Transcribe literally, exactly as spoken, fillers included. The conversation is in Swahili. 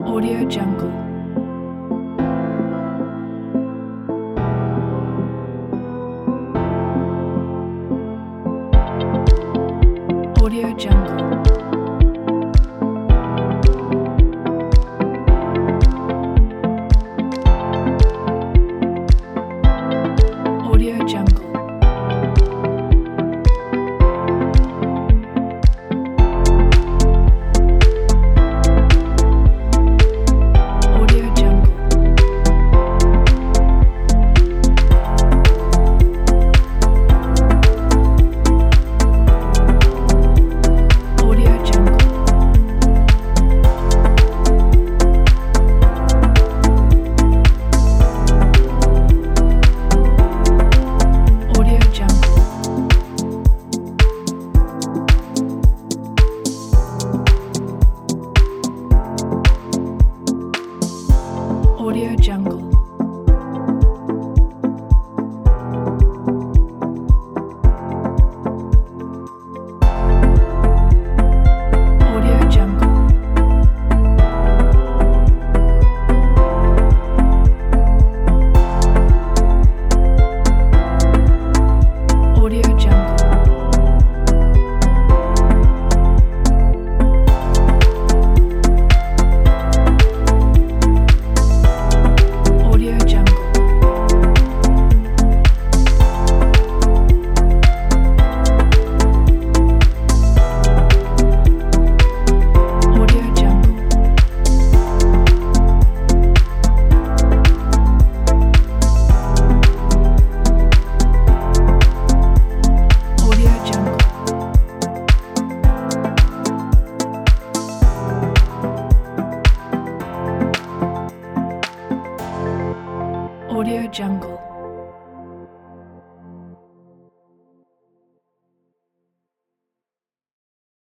Audio Jungle. Audio Jungle. Audio Jungle. Audio Jungle. Audio Jungle. Audio Jungle. Audio Jungle. Audio Jungle. Audio Jungle. Audio Jungle. Audio Jungle. Audio Jungle. Audio Jungle.